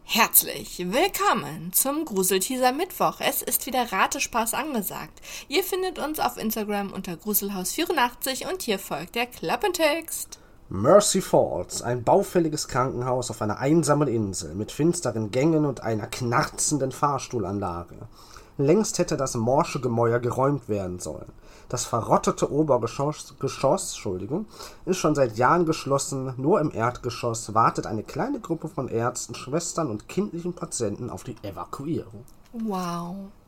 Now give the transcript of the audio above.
Herzlich willkommen zum Gruselteaser Mittwoch. Es ist wieder Ratespaß angesagt. Ihr findet uns auf Instagram unter Gruselhaus84 und hier folgt der Klappentext. Mercy Falls, ein baufälliges Krankenhaus auf einer einsamen Insel mit finsteren Gängen und einer knarzenden Fahrstuhlanlage. Längst hätte das morsche Gemäuer geräumt werden sollen. Das verrottete Obergeschoss ist schon seit Jahren geschlossen. Nur im Erdgeschoss wartet eine kleine Gruppe von Ärzten, Schwestern und kindlichen Patienten auf die Evakuierung. Wow.